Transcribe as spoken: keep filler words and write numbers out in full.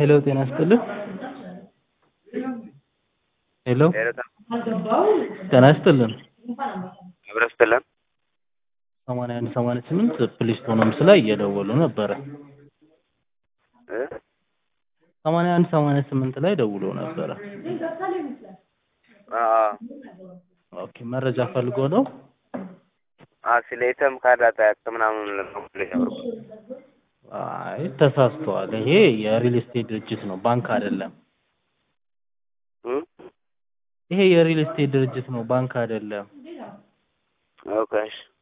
ሄሎ ጤና ይስጥልኝ። ሄሎ ጤና ይስጥልኝ። አብረን ስትለን ሰማንያ አንድ ሰማንያ ስምንት ፕሊስቶንስ ላይ እየደወሉ ነበረ። እ ሰማንያ አንድ ሰማንያ ስምንት ላይ ደውሎ ነበረ። አ ኦኬ መረጃ ፈልጎ ነው? አ ስለይተም ካርዳታ ምናምን ነው ለኛው። አይ ተሳስተዋል። ይሄ የሪል ስቴት ድርጅት ነው፣ ባንክ አይደለም። እ ይሄ የሪል ስቴት ድርጅት ነው፣ ባንክ አይደለም። ኦኬ